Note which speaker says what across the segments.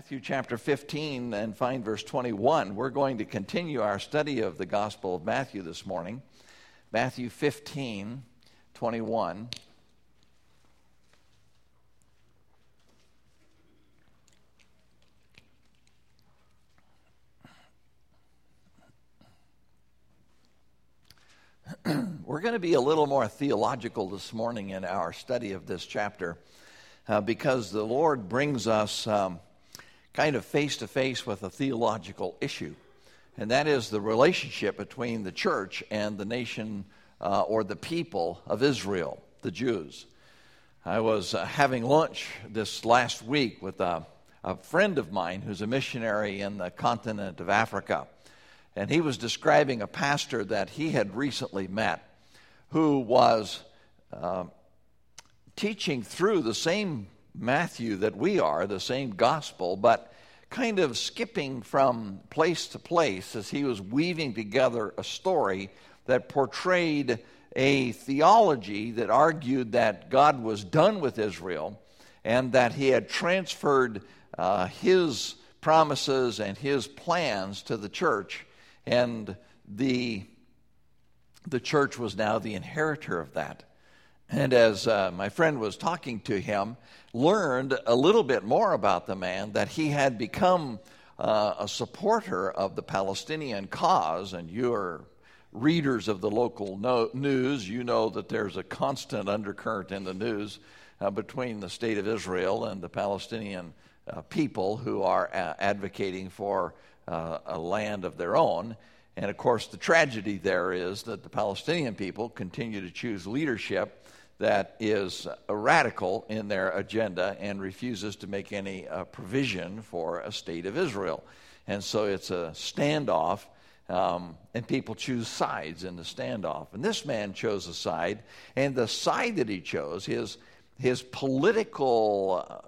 Speaker 1: Matthew chapter 15 and find verse 21. We're going to continue our study of the Gospel of Matthew this morning. Matthew 15, 21. We're going to be a little more theological this morning in our study of this chapter because the Lord brings us kind of face-to-face with a theological issue, and that is the relationship between the church and the nation or the people of Israel, the Jews. I was having lunch this last week with a friend of mine who's a missionary in the continent of Africa, and he was describing a pastor that he had recently met who was teaching through the same Matthew that we are, the same gospel, but kind of skipping from place to place as he was weaving together a story that portrayed a theology that argued that God was done with Israel and that he had transferred his promises and his plans to the church, and the church was now the inheritor of that. And as my friend was talking to him, learned a little bit more about the man, that he had become a supporter of the Palestinian cause. And you're readers of the local news, you know that there's a constant undercurrent in the news between the state of Israel and the Palestinian people who are advocating for a land of their own. And of course, the tragedy there is that the Palestinian people continue to choose leadership that is radical in their agenda and refuses to make any provision for a state of Israel. And so it's a standoff, and people choose sides in the standoff. And this man chose a side, and the side that he chose, his political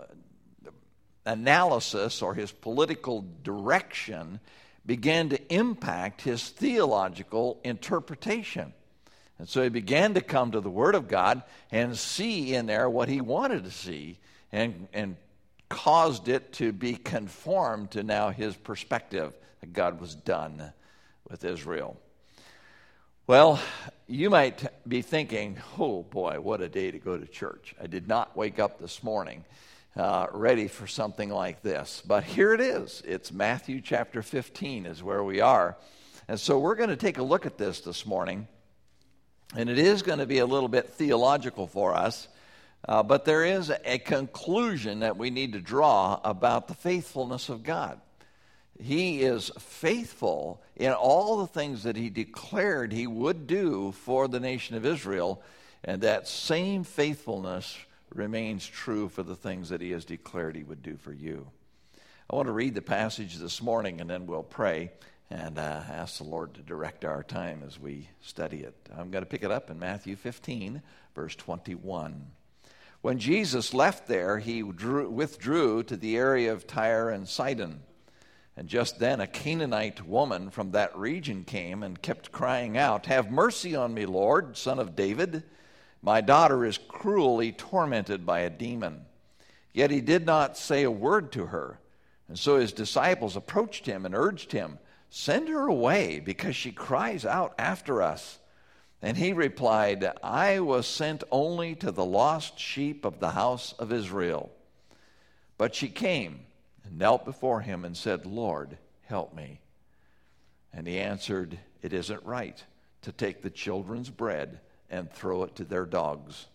Speaker 1: analysis or his political direction began to impact his theological interpretation. And so he began to come to the Word of God and see in there what he wanted to see, and caused it to be conformed to now his perspective that God was done with Israel. Well, you might be thinking, oh boy, what a day to go to church. I did not wake up this morning ready for something like this. But here it is. It's Matthew chapter 15 is where we are. And so we're going to take a look at this morning. And it is going to be a little bit theological for us, but there is a conclusion that we need to draw about the faithfulness of God. He is faithful in all the things that he declared he would do for the nation of Israel, and that same faithfulness remains true for the things that he has declared he would do for you. I want to read the passage this morning, and then we'll pray and ask the Lord to direct our time as we study it. I'm going to pick it up in Matthew 15, verse 21. When Jesus left there, he withdrew to the area of Tyre and Sidon. And just then a Canaanite woman from that region came and kept crying out, "Have mercy on me, Lord, Son of David. My daughter is cruelly tormented by a demon." Yet he did not say a word to her. And so his disciples approached him and urged him, "Send her away, because she cries out after us." And he replied, "I was sent only to the lost sheep of the house of Israel." But she came and knelt before him and said, "Lord, help me." And he answered, "It isn't right to take the children's bread and throw it to their dogs."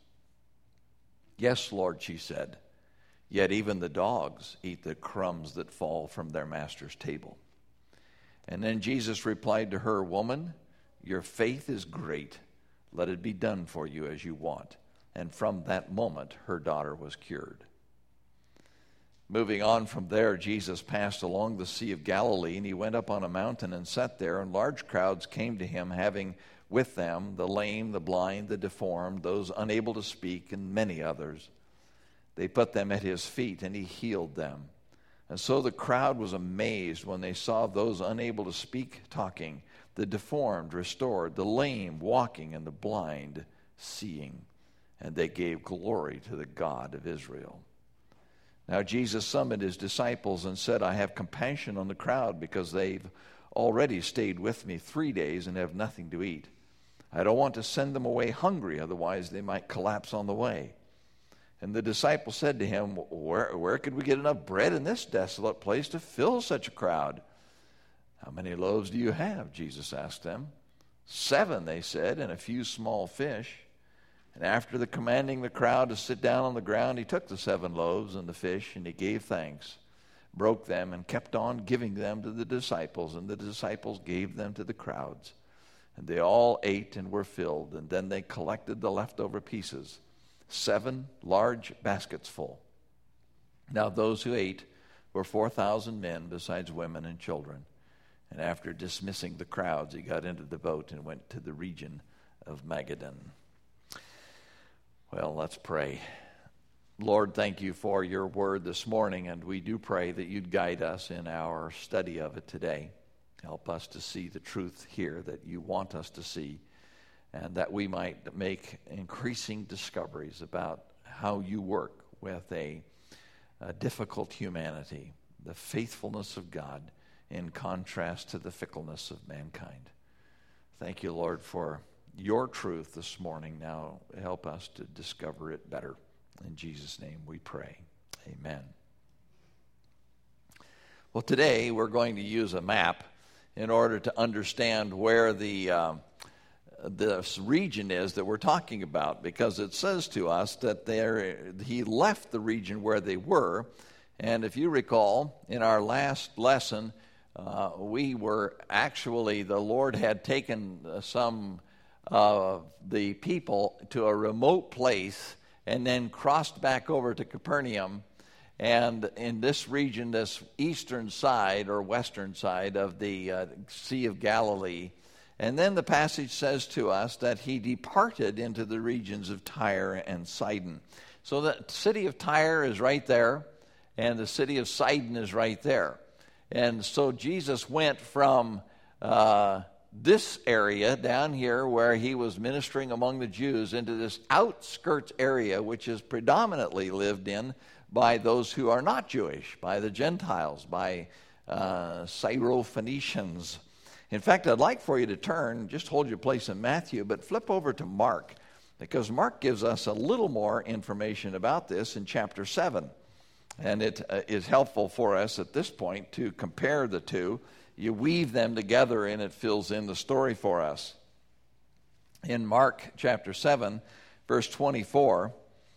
Speaker 1: "Yes, Lord," she said, "yet even the dogs eat the crumbs that fall from their master's table." And then Jesus replied to her, "Woman, your faith is great. Let it be done for you as you want." And from that moment, her daughter was cured. Moving on from there, Jesus passed along the Sea of Galilee, and he went up on a mountain and sat there, and large crowds came to him, having with them the lame, the blind, the deformed, those unable to speak, and many others. They put them at his feet, and he healed them. And so the crowd was amazed when they saw those unable to speak talking, the deformed restored, the lame walking, and the blind seeing. And they gave glory to the God of Israel. Now Jesus summoned his disciples and said, I have compassion on the crowd because they've already stayed with me 3 days and have nothing to eat. I don't want to send them away hungry, otherwise they might collapse on the way. And the disciples said to him, where could we get enough bread in this desolate place to fill such a crowd? How many loaves do you have? Jesus asked them. 7, they said, and a few small fish. And after commanding the crowd to sit down on the ground, he took the 7 loaves and the fish, and he gave thanks, broke them, and kept on giving them to the disciples, and the disciples gave them to the crowds. And they all ate and were filled, and then they collected the leftover pieces, 7 large baskets full. Now those who ate were 4,000 men, besides women and children. And after dismissing the crowds, he got into the boat and went to the region of Magadan. Well, let's pray. Lord, thank you for your word this morning, and we do pray that you'd guide us in our study of it today. Help us to see the truth here that you want us to see, and that we might make increasing discoveries about how you work with a difficult humanity, the faithfulness of God in contrast to the fickleness of mankind. Thank you, Lord, for your truth this morning. Now help us to discover it better. In Jesus' name we pray. Amen. Well, today we're going to use a map in order to understand where this region is that we're talking about, because it says to us that he left the region where they were. And if you recall, in our last lesson, we were actually, the Lord had taken some of the people to a remote place and then crossed back over to Capernaum. And in this region, this eastern side or western side of the Sea of Galilee. And then the passage says to us that he departed into the regions of Tyre and Sidon. So the city of Tyre is right there, and the city of Sidon is right there. And so Jesus went from this area down here where he was ministering among the Jews into this outskirts area, which is predominantly lived in by those who are not Jewish, by the Gentiles, by Syrophoenicians. In fact, I'd like for you to turn, just hold your place in Matthew, but flip over to Mark, because Mark gives us a little more information about this in chapter 7. And it is helpful for us at this point to compare the two. You weave them together and it fills in the story for us. In Mark chapter 7, verse 24,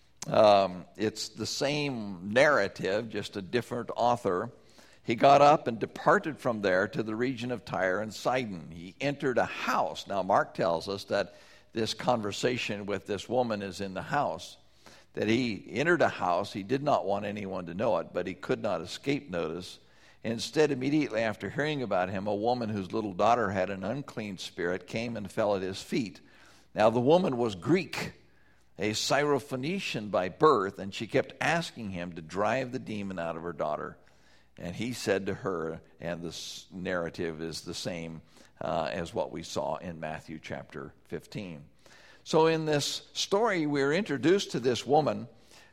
Speaker 1: it's the same narrative, just a different author. He got up and departed from there to the region of Tyre and Sidon. He entered a house. Now, Mark tells us that this conversation with this woman is in the house. That he entered a house. He did not want anyone to know it, but he could not escape notice. Instead, immediately after hearing about him, a woman whose little daughter had an unclean spirit came and fell at his feet. Now, the woman was Greek, a Syrophoenician by birth, and she kept asking him to drive the demon out of her daughter. And he said to her, and this narrative is the same as what we saw in Matthew chapter 15. So in this story, we're introduced to this woman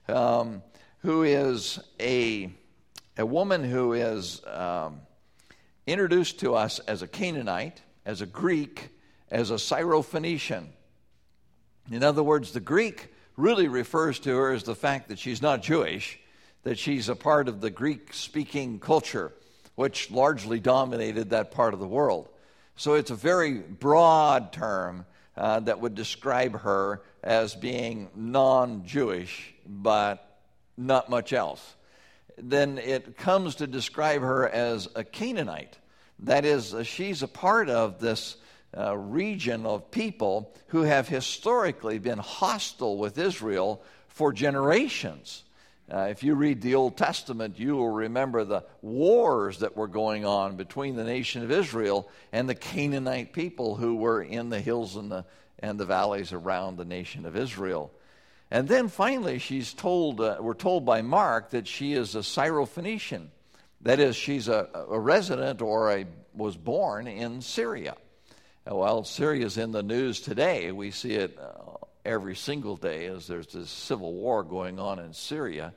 Speaker 1: who is a woman who is introduced to us as a Canaanite, as a Greek, as a Syrophoenician. In other words, the Greek really refers to her as the fact that she's not Jewish, that she's a part of the Greek-speaking culture, which largely dominated that part of the world. So it's a very broad term that would describe her as being non-Jewish, but not much else. Then it comes to describe her as a Canaanite. That is, she's a part of this region of people who have historically been hostile with Israel for generations. If you read the Old Testament, you will remember the wars that were going on between the nation of Israel and the Canaanite people who were in the hills and the valleys around the nation of Israel. And then finally, we're told by Mark that she is a Syrophoenician. That is, she's a resident or was born in Syria. Well, Syria's in the news today. We see it every single day as there's this civil war going on in Syria.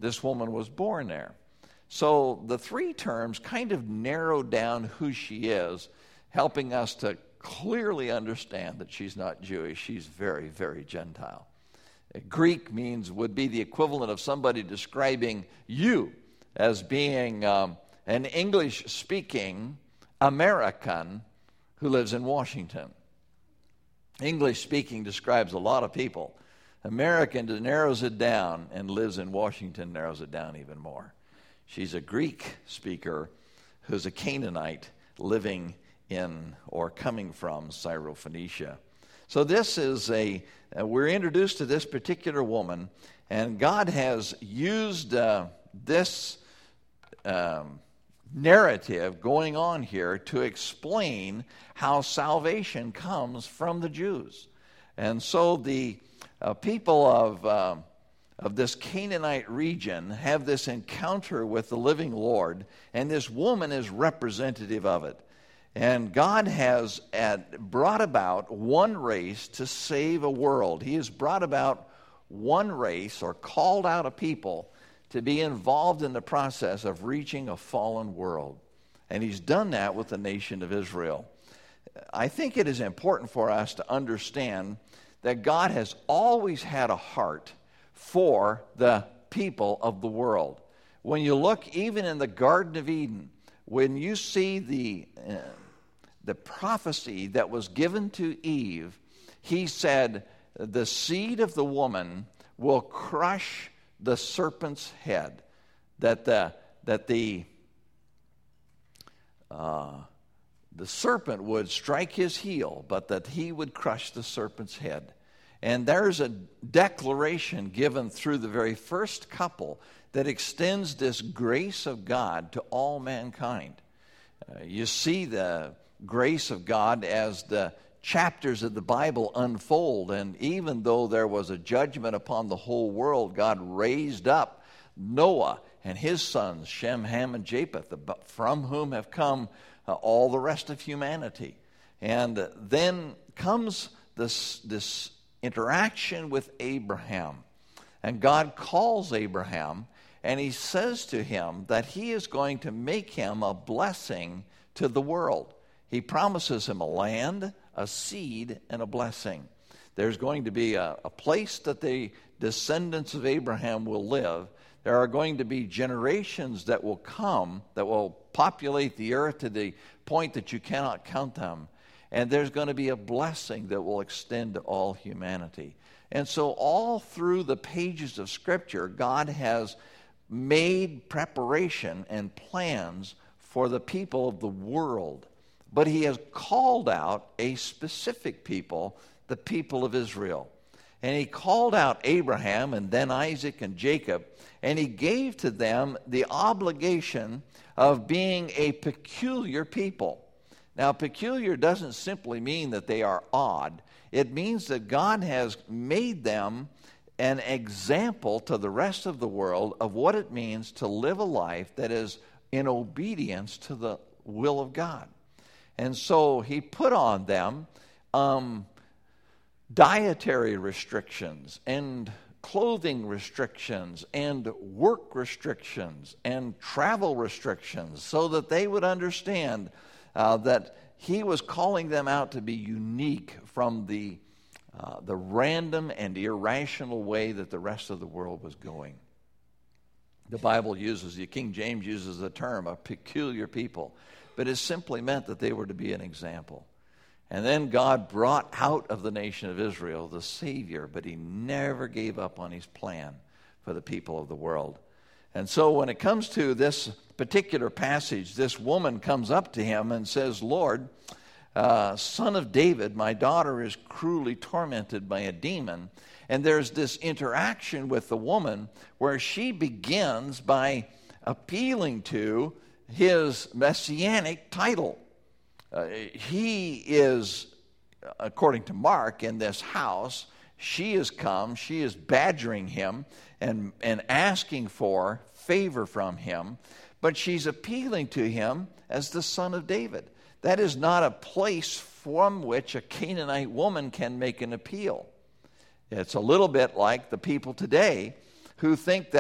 Speaker 1: this woman was born there. So the three terms kind of narrow down who she is, helping us to clearly understand that she's not Jewish. She's very, very Gentile. Greek would be the equivalent of somebody describing you as being an English-speaking American who lives in Washington. English-speaking describes a lot of people. American narrows it down, and lives in Washington narrows it down even more. She's a Greek speaker who's a Canaanite living in or coming from Syrophoenicia. So this is we're introduced to this particular woman, and God has used this narrative going on here to explain how salvation comes from the Jews. And so the people of this Canaanite region have this encounter with the living Lord, and this woman is representative of it. And God has brought about one race to save a world. He has brought about one race, or called out a people to be involved in the process of reaching a fallen world. And he's done that with the nation of Israel. I think it is important for us to understand that God has always had a heart for the people of the world. When you look even in the Garden of Eden, when you see the prophecy that was given to Eve, he said, the seed of the woman will crush the serpent's head, that the serpent would strike his heel, but that he would crush the serpent's head. And there's a declaration given through the very first couple that extends this grace of God to all mankind. You see the grace of God as the chapters of the Bible unfold, and even though there was a judgment upon the whole world, God raised up Noah and his sons, Shem, Ham, and Japheth, from whom have come all the rest of humanity. And then comes this interaction with Abraham. And God calls Abraham, and he says to him that he is going to make him a blessing to the world. He promises him a land, a seed, and a blessing. There's going to be a place that the descendants of Abraham will live. There are going to be generations that will come, that will populate the earth to the point that you cannot count them. And there's going to be a blessing that will extend to all humanity. And so all through the pages of Scripture, God has made preparation and plans for the people of the world. But he has called out a specific people, the people of Israel. And he called out Abraham and then Isaac and Jacob, and he gave to them the obligation of being a peculiar people. Now, peculiar doesn't simply mean that they are odd. It means that God has made them an example to the rest of the world of what it means to live a life that is in obedience to the will of God. And so he put on them dietary restrictions and clothing restrictions and work restrictions and travel restrictions so that they would understand that he was calling them out to be unique from the random and irrational way that the rest of the world was going. The Bible uses, the King James uses the term, a peculiar people, but it simply meant that they were to be an example. And then God brought out of the nation of Israel the Savior, but he never gave up on his plan for the people of the world. And so when it comes to this particular passage, this woman comes up to him and says, Lord, Son of David, my daughter is cruelly tormented by a demon. And there's this interaction with the woman where she begins by appealing to his messianic title. He is, according to Mark, in this house. She has come, she is badgering him and asking for favor from him, but she's appealing to him as the Son of David. That is not a place from which a Canaanite woman can make an appeal. It's a little bit like the people today who think that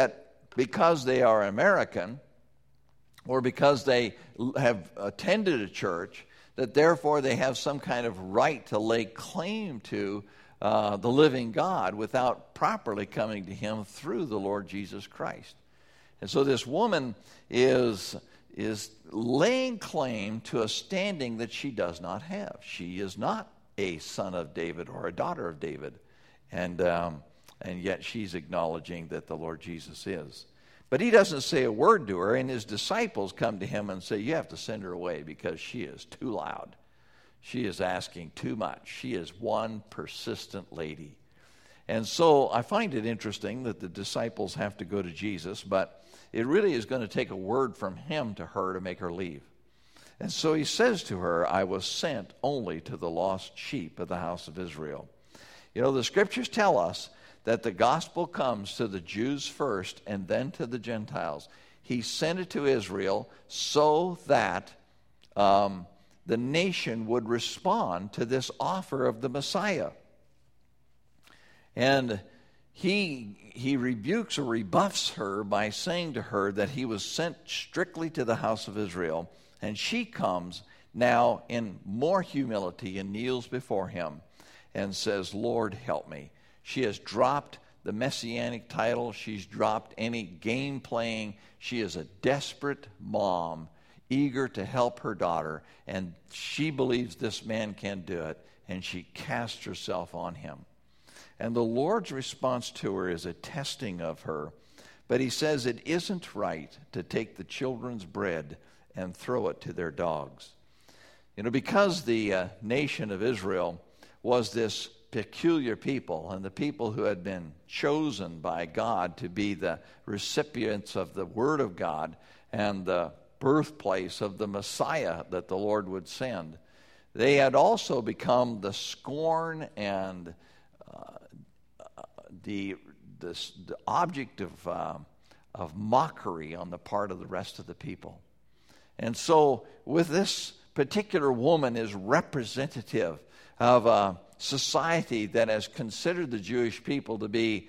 Speaker 1: because they are American or because they have attended a church, that therefore they have some kind of right to lay claim to the living God without properly coming to him through the Lord Jesus Christ. And so this woman is laying claim to a standing that she does not have. She is not a son of David or a daughter of David, and yet she's acknowledging that the Lord Jesus is. But he doesn't say a word to her, and his disciples come to him and say, you have to send her away because she is too loud. She is asking too much. She is one persistent lady. And so I find it interesting that the disciples have to go to Jesus, but it really is going to take a word from him to her to make her leave. And so he says to her, I was sent only to the lost sheep of the house of Israel. You know, the scriptures tell us that the gospel comes to the Jews first and then to the Gentiles. He sent it to Israel so that the nation would respond to this offer of the Messiah. And he rebukes or rebuffs her by saying to her that he was sent strictly to the house of Israel. And she comes now in more humility and kneels before him and says, Lord, help me. She has dropped the messianic title. She's dropped any game playing. She is a desperate mom, eager to help her daughter, and she believes this man can do it, and she casts herself on him. And the Lord's response to her is a testing of her, but he says it isn't right to take the children's bread and throw it to their dogs. You know, because the nation of Israel was this peculiar people, and the people who had been chosen by God to be the recipients of the Word of God and the birthplace of the Messiah that the Lord would send, they had also become the scorn and the object of mockery on the part of the rest of the people. And so with this particular woman is representative of a society that has considered the Jewish people to be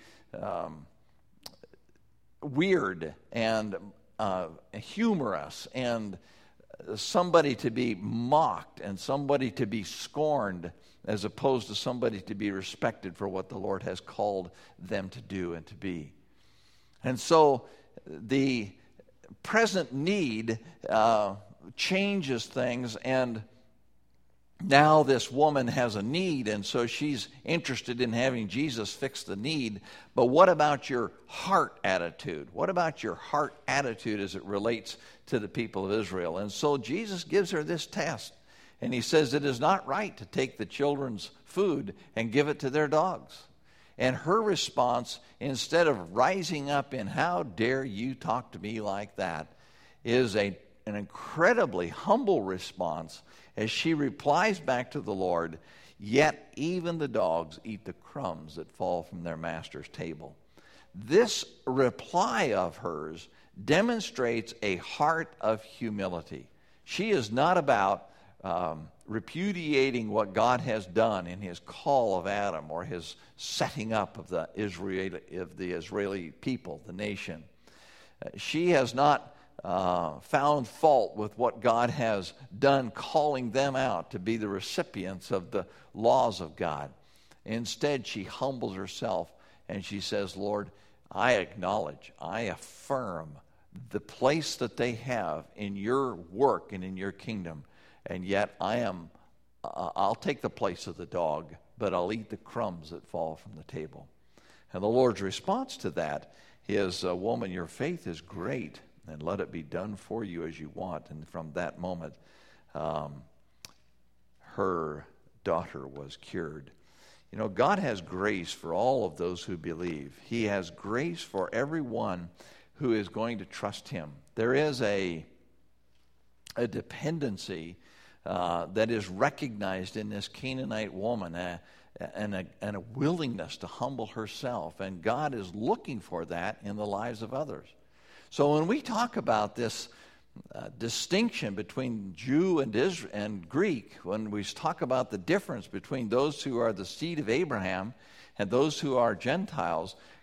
Speaker 1: weird and humorous and somebody to be mocked and somebody to be scorned, as opposed to somebody to be respected for what the Lord has called them to do and to be. And so the present need changes things, and now this woman has a need, and so she's interested in having Jesus fix the need. But what about your heart attitude? What about your heart attitude as it relates to the people of Israel? And so Jesus gives her this test, and he says it is not right to take the children's food and give it to their dogs. And her response, instead of rising up in how dare you talk to me like that, is an incredibly humble response as she replies back to the Lord, yet even the dogs eat the crumbs that fall from their master's table. This reply of hers demonstrates a heart of humility. She is not about repudiating what God has done in his call of Adam or his setting up of the Israeli people, the nation. She has not found fault with what God has done, calling them out to be the recipients of the laws of God. Instead, she humbles herself and she says, Lord, I acknowledge, I affirm the place that they have in your work and in your kingdom, and yet I'll take the place of the dog, but I'll eat the crumbs that fall from the table. And the Lord's response to that is, woman, your faith is great, and let it be done for you as you want. And from that moment, her daughter was cured. You know, God has grace for all of those who believe. He has grace for everyone who is going to trust him. There is a dependency that is recognized in this Canaanite woman, and a willingness to humble herself. And God is looking for that in the lives of others. So when we talk about this distinction between Jew and Greek, when we talk about the difference between those who are the seed of Abraham and those who are Gentiles,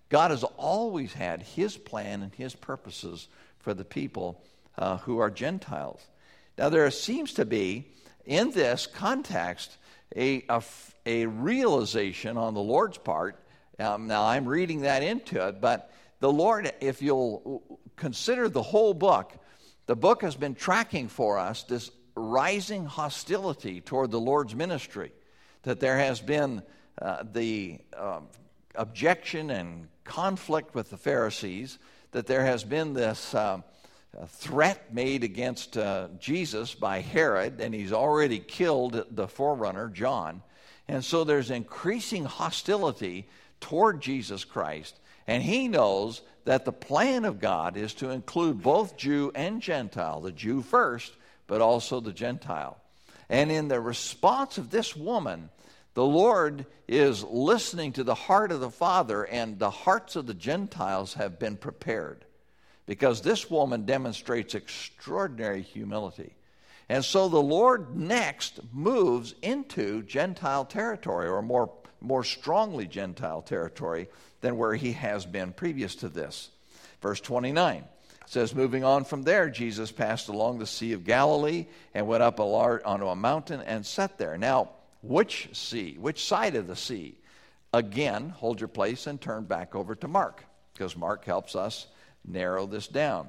Speaker 1: God has always had his plan and his purposes for the people who are Gentiles. Now, there seems to be, in this context, a realization on the Lord's part. Now, I'm reading that into it, but the Lord, if you'll consider the whole book, the book has been tracking for us this rising hostility toward the Lord's ministry, that there has been the objection and conflict with the Pharisees, that there has been this threat made against Jesus by Herod, and he's already killed the forerunner, John. And so there's increasing hostility toward Jesus Christ, and he knows that the plan of God is to include both Jew and Gentile, the Jew first, but also the Gentile. And in the response of this woman, the Lord is listening to the heart of the Father, and the hearts of the Gentiles have been prepared, because this woman demonstrates extraordinary humility. And so the Lord next moves into Gentile territory, or more strongly Gentile territory than where he has been previous to this. Verse 29 says, moving on from there, Jesus passed along the Sea of Galilee and went up onto a mountain and sat there. Now, which sea? Which side of the sea? Again, hold your place and turn back over to Mark, because Mark helps us narrow this down.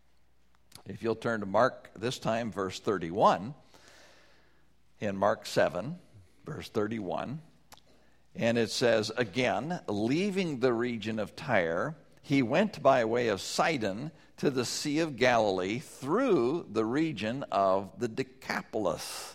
Speaker 1: If you'll turn to Mark, this time verse 31, in Mark 7, verse 31, and it says, again, leaving the region of Tyre, he went by way of Sidon to the Sea of Galilee through the region of the Decapolis.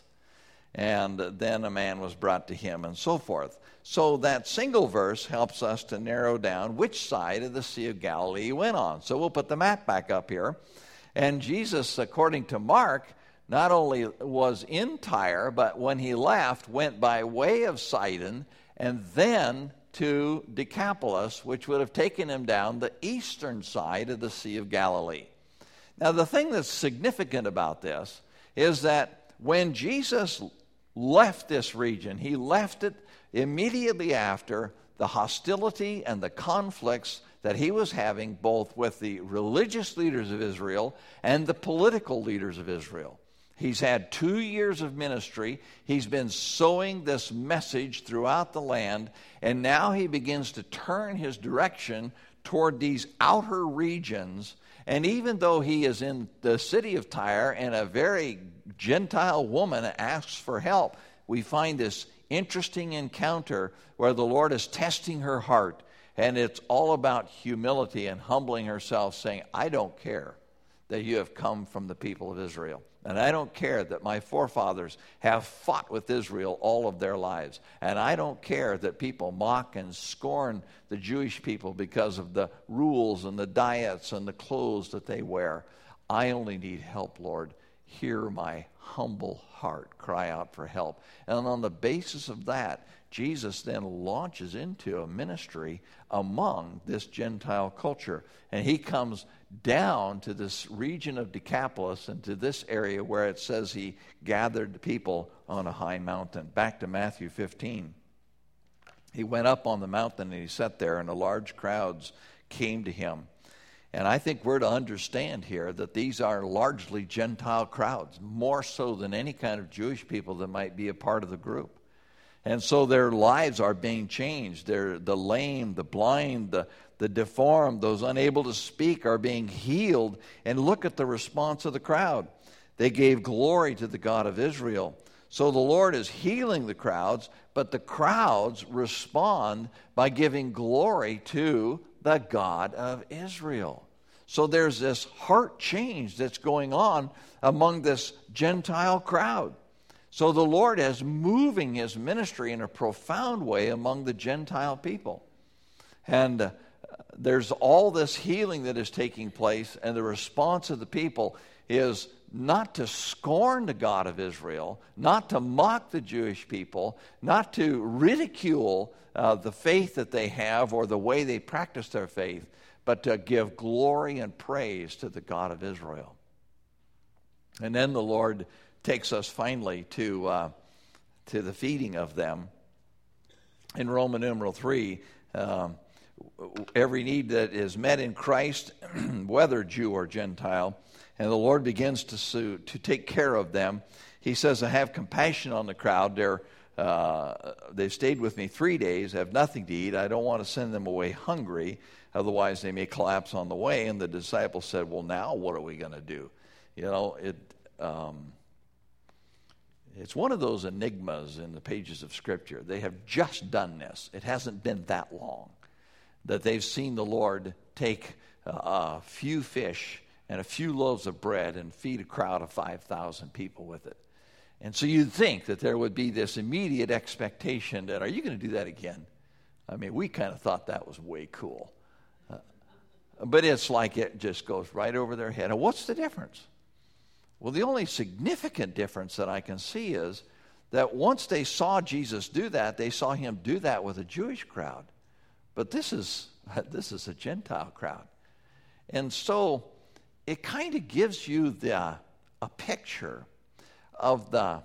Speaker 1: And then a man was brought to him, and so forth. So that single verse helps us to narrow down which side of the Sea of Galilee he went on. So we'll put the map back up here. And Jesus, according to Mark, not only was in Tyre, but when he left, went by way of Sidon and then to Decapolis, which would have taken him down the eastern side of the Sea of Galilee. Now, the thing that's significant about this is that when Jesus left this region, he left it immediately after the hostility and the conflicts that he was having both with the religious leaders of Israel and the political leaders of Israel. He's had 2 years of ministry. He's been sowing this message throughout the land, and now he begins to turn his direction toward these outer regions. And even though he is in the city of Tyre and a very Gentile woman asks for help, we find this interesting encounter where the Lord is testing her heart, and it's all about humility and humbling herself, saying, I don't care that you have come from the people of Israel. And I don't care that my forefathers have fought with Israel all of their lives. And I don't care that people mock and scorn the Jewish people because of the rules and the diets and the clothes that they wear. I only need help, Lord. Hear my humble heart cry out for help. And on the basis of that, Jesus then launches into a ministry among this Gentile culture. And he comes down to this region of Decapolis and to this area where it says he gathered people on a high mountain. Back to Matthew 15. He went up on the mountain and he sat there, and the large crowds came to him. And I think we're to understand here that these are largely Gentile crowds, more so than any kind of Jewish people that might be a part of the group. And so their lives are being changed. They're the lame, the blind, the deformed, those unable to speak are being healed. And look at the response of the crowd. They gave glory to the God of Israel. So the Lord is healing the crowds, but the crowds respond by giving glory to the God of Israel. So there's this heart change that's going on among this Gentile crowd. So the Lord is moving his ministry in a profound way among the Gentile people. And there's all this healing that is taking place, and the response of the people is not to scorn the God of Israel, not to mock the Jewish people, not to ridicule the faith that they have or the way they practice their faith, but to give glory and praise to the God of Israel. And then the Lord takes us finally to the feeding of them. In Roman numeral 3, every need that is met in Christ, whether Jew or Gentile, and the Lord begins to take care of them. He says, I have compassion on the crowd. They've stayed with me 3 days, have nothing to eat. I don't want to send them away hungry, otherwise they may collapse on the way. And the disciples said, well, now what are we going to do? You know, it's one of those enigmas in the pages of Scripture. They have just done this. It hasn't been that long that they've seen the Lord take a few fish and a few loaves of bread and feed a crowd of 5,000 people with it. And so you'd think that there would be this immediate expectation that, are you going to do that again? I mean, we kind of thought that was way cool. But it's like it just goes right over their head. And what's the difference? Well, the only significant difference that I can see is that once they saw Jesus do that, they saw him do that with a Jewish crowd. But this is a Gentile crowd. And so it kind of gives you a picture of the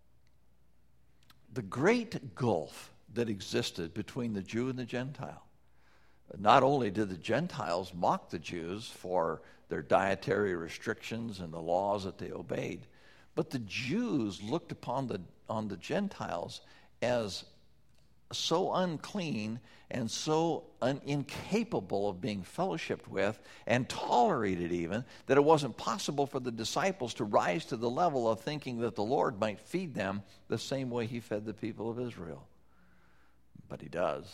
Speaker 1: great gulf that existed between the Jew and the Gentile. Not only did the Gentiles mock the Jews for their dietary restrictions and the laws that they obeyed, but the Jews looked upon the Gentiles as so unclean and so incapable of being fellowshipped with and tolerated even, that it wasn't possible for the disciples to rise to the level of thinking that the Lord might feed them the same way he fed the people of Israel. But he does.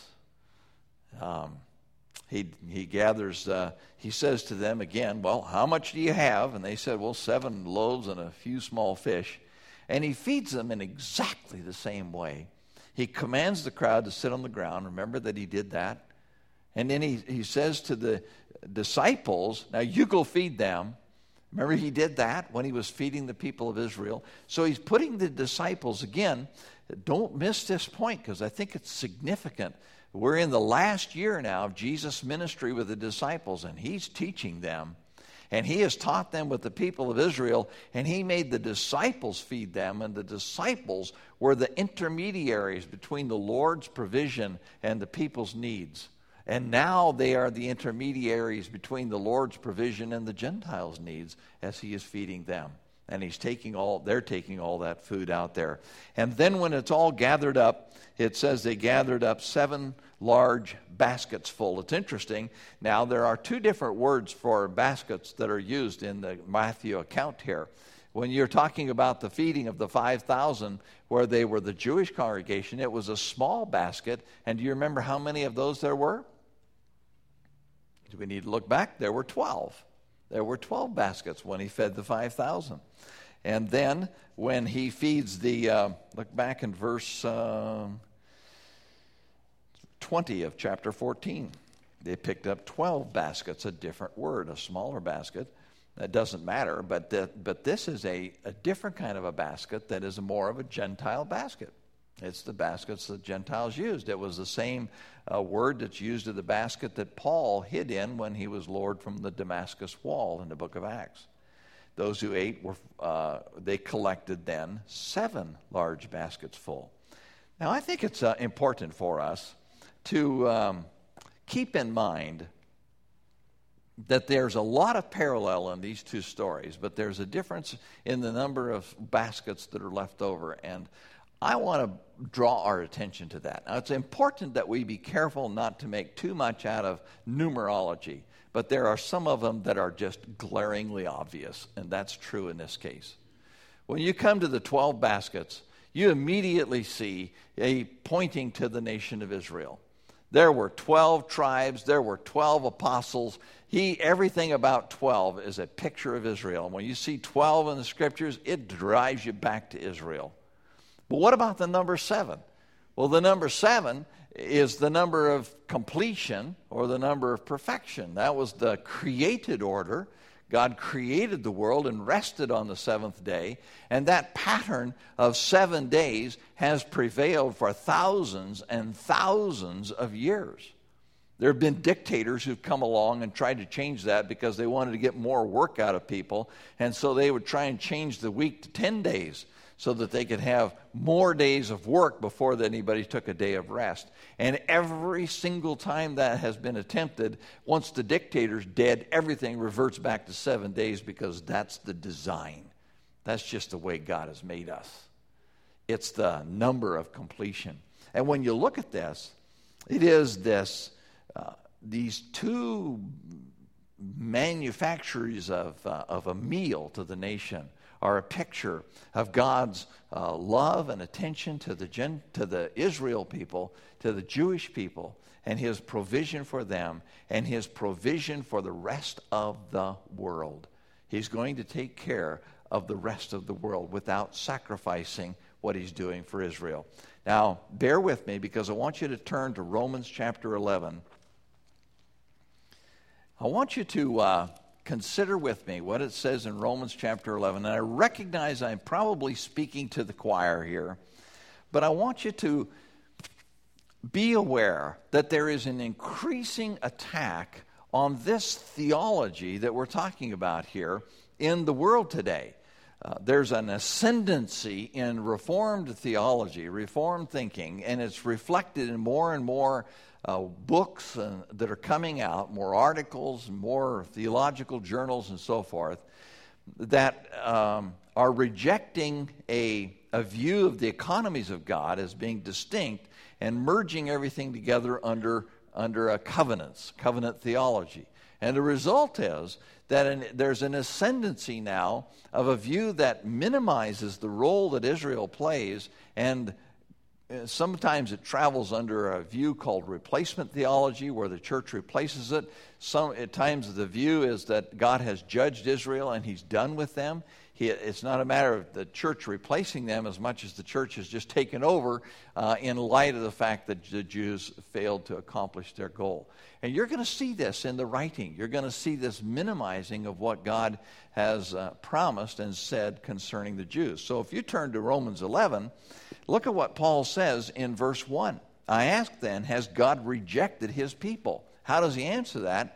Speaker 1: He gathers, he says to them again, well, how much do you have? And they said, well, 7 loaves and a few small fish. And he feeds them in exactly the same way. He commands the crowd to sit on the ground. Remember that he did that. And then he says to the disciples, now you go feed them. Remember he did that when he was feeding the people of Israel. So he's putting the disciples, again, don't miss this point because I think it's significant. We're in the last year now of Jesus' ministry with the disciples, and he's teaching them. And he has taught them with the people of Israel, and he made the disciples feed them, and the disciples were the intermediaries between the Lord's provision and the people's needs. And now they are the intermediaries between the Lord's provision and the Gentiles' needs as he is feeding them. And they're taking all that food out there. And then when it's all gathered up, it says they gathered up 7 large baskets full. It's interesting. Now, there are 2 different words for baskets that are used in the Matthew account here. When you're talking about the feeding of the 5,000, where they were the Jewish congregation, it was a small basket. And do you remember how many of those there were? Do we need to look back? There were 12. There were 12 baskets when he fed the 5,000. And then when he feeds look back in verse 20 of chapter 14. They picked up 12 baskets, a different word, a smaller basket. That doesn't matter, but this is a different kind of a basket that is more of a Gentile basket. It's the baskets that Gentiles used. It was the same word that's used in the basket that Paul hid in when he was lured from the Damascus wall in the book of Acts. Those who ate, they collected then 7 large baskets full. Now, I think it's important for us to keep in mind that there's a lot of parallel in these 2 stories, but there's a difference in the number of baskets that are left over. And I want to draw our attention to that. Now, it's important that we be careful not to make too much out of numerology, but there are some of them that are just glaringly obvious, and that's true in this case. When you come to the 12 baskets, you immediately see a pointing to the nation of Israel. There were 12 tribes, there were 12 apostles. Everything about 12 is a picture of Israel. And when you see 12 in the scriptures, it drives you back to Israel. But what about the number 7? Well, the number 7 is the number of completion or the number of perfection. That was the created order. God created the world and rested on the 7th day. And that pattern of 7 days has prevailed for thousands and thousands of years. There have been dictators who've come along and tried to change that because they wanted to get more work out of people. And so they would try and change the week to 10 days so that they could have more days of work before anybody took a day of rest. And every single time that has been attempted, once the dictator's dead, everything reverts back to 7 days because that's the design. That's just the way God has made us. It's the number of completion. And when you look at this, it is these two manufacturers of a meal to the nation are a picture of God's love and attention to the Israel people, to the Jewish people, and his provision for them, and his provision for the rest of the world. He's going to take care of the rest of the world without sacrificing what he's doing for Israel. Now, bear with me because I want you to turn to Romans chapter 11. I want you to consider with me what it says in Romans chapter 11. And I recognize I'm probably speaking to the choir here, but I want you to be aware that there is an increasing attack on this theology that we're talking about here in the world today. There's an ascendancy in Reformed theology, Reformed thinking, and it's reflected in more and more books that are coming out, more articles, more theological journals and so forth, that are rejecting a view of the economies of God as being distinct and merging everything together under a covenant theology. And the result is that there's an ascendancy now of a view that minimizes the role that Israel plays, and sometimes it travels under a view called replacement theology, where the church replaces it. At times the view is that God has judged Israel and he's done with them. It's not a matter of the church replacing them as much as the church has just taken over in light of the fact that the Jews failed to accomplish their goal. And you're going to see this in the writing. You're going to see this minimizing of what God has promised and said concerning the Jews. So if you turn to Romans 11, look at what Paul says in verse 1. I ask then, has God rejected his people? How does he answer that?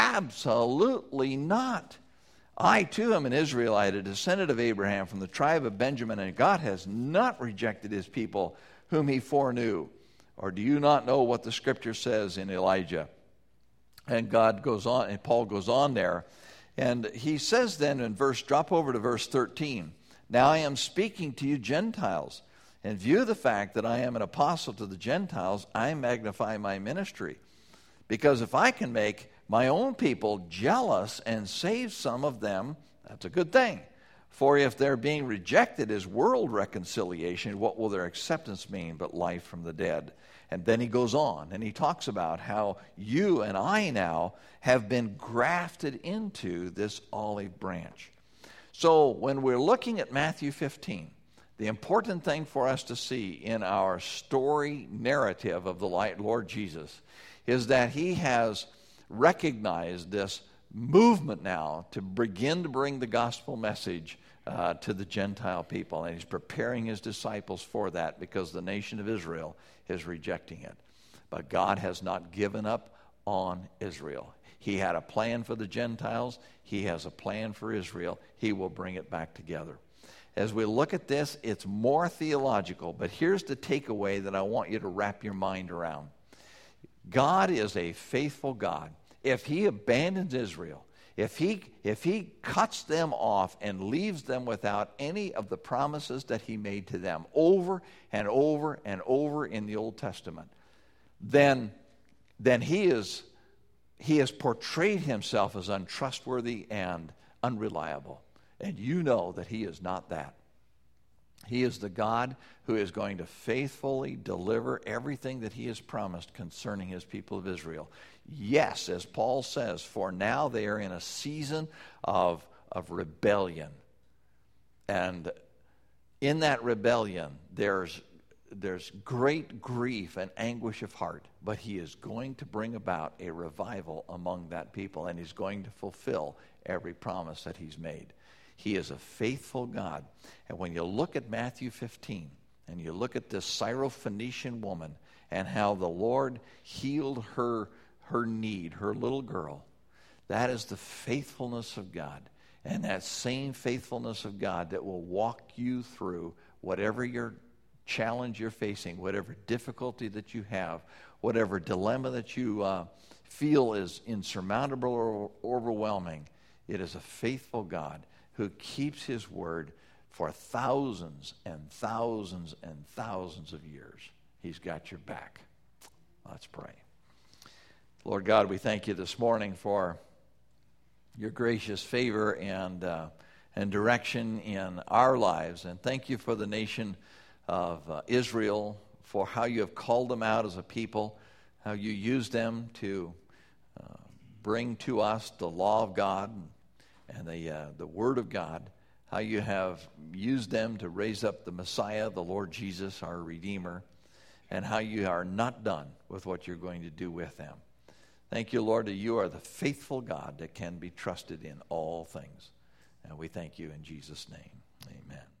Speaker 1: Absolutely not. I too am an Israelite, a descendant of Abraham from the tribe of Benjamin, and God has not rejected his people whom he foreknew. Or do you not know what the scripture says in Elijah? And God goes on, and Paul goes on there, and he says then in drop over to verse 13, now I am speaking to you Gentiles. In view of the fact that I am an apostle to the Gentiles, I magnify my ministry. Because if I can make my own people jealous and save some of them, that's a good thing. For if their being rejected is world reconciliation, what will their acceptance mean but life from the dead? And then he goes on and he talks about how you and I now have been grafted into this olive branch. So when we're looking at Matthew 15, the important thing for us to see in our story narrative of the Lord Jesus is that he has recognized this movement now to begin to bring the gospel message to the Gentile people. And he's preparing his disciples for that because the nation of Israel is rejecting it. But God has not given up on Israel. He had a plan for the Gentiles. He has a plan for Israel. He will bring it back together. As we look at this, it's more theological, but here's the takeaway that I want you to wrap your mind around. God is a faithful God. If he abandons Israel, if he cuts them off and leaves them without any of the promises that he made to them over and over and over in the Old Testament, then he has portrayed himself as untrustworthy and unreliable. And you know that he is not that. He is the God who is going to faithfully deliver everything that he has promised concerning his people of Israel. Yes, as Paul says, for now they are in a season of rebellion. And in that rebellion, there's great grief and anguish of heart. But he is going to bring about a revival among that people, and he's going to fulfill every promise that he's made. He is a faithful God. And when you look at Matthew 15, and you look at this Syrophoenician woman, and how the Lord healed her need, her little girl, that is the faithfulness of God. And that same faithfulness of God that will walk you through whatever your challenge you're facing, whatever difficulty that you have, whatever dilemma that you feel is insurmountable or overwhelming, it is a faithful God who keeps his word for thousands and thousands and thousands of years. He's got your back. Let's pray. Lord God, we thank you this morning for your gracious favor and direction in our lives. And thank you for the nation of Israel, for how you have called them out as a people, how you used them to bring to us the law of God and the Word of God, how you have used them to raise up the Messiah, the Lord Jesus, our Redeemer, and how you are not done with what you're going to do with them. Thank you, Lord, that you are the faithful God that can be trusted in all things. And we thank you in Jesus' name. Amen.